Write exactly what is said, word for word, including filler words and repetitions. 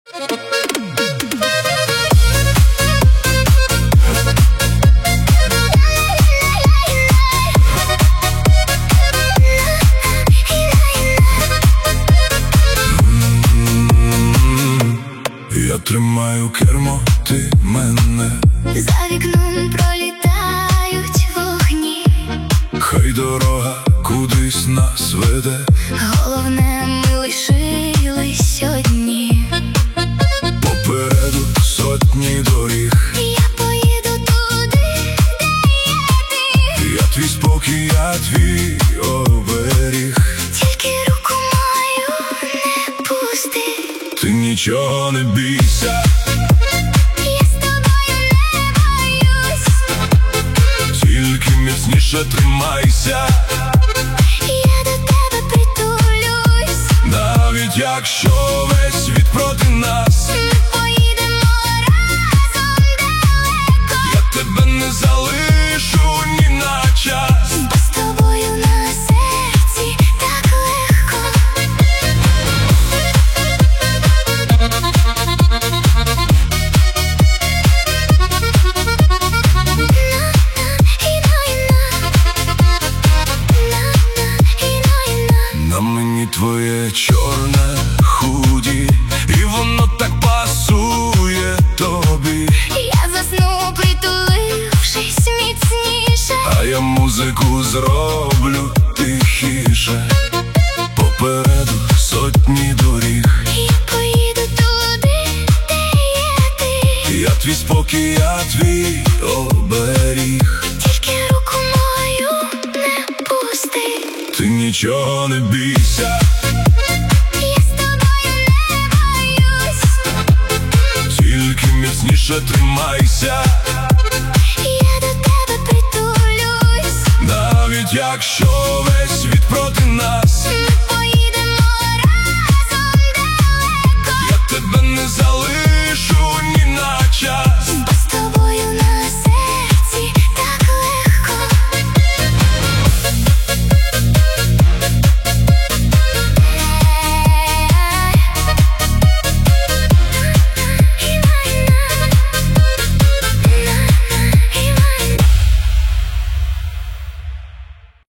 Я тримаю кермо, ти мене. За вікном пролітають вогні. Хай дорога кудись нас веде. Головне, ми лишились одні. Попереду сотні доріг. Я поїду туди, де є ти. Я твій спокій, я твій оберіг. Тільки руку мою не пусти. Ти нічого не бійся. Я з тобою не боюсь. Тільки міцніше тримайся. Я до тебе притулюсь. Навіть якщо весь світ проти нас, Ми поїдемо разом далеко. я тебе не залишу ні на час. Бо з тобою на серці так легко. На мені твоє чорне худі, і воно так пасує тобі. Я засну, притулившись міцніше. А я музику зроблю тихіше. Попереду сотні доріг. Я поїду туди, де є ти. Я твій спокій, я твій оберіг. Тільки руку мою не пусти. Ти нічого не бійся. Я з тобою не боюсь. Тільки міцніше тримайся. Я до тебе притулюсь. Навіть якщо весь світ проти нас, Ми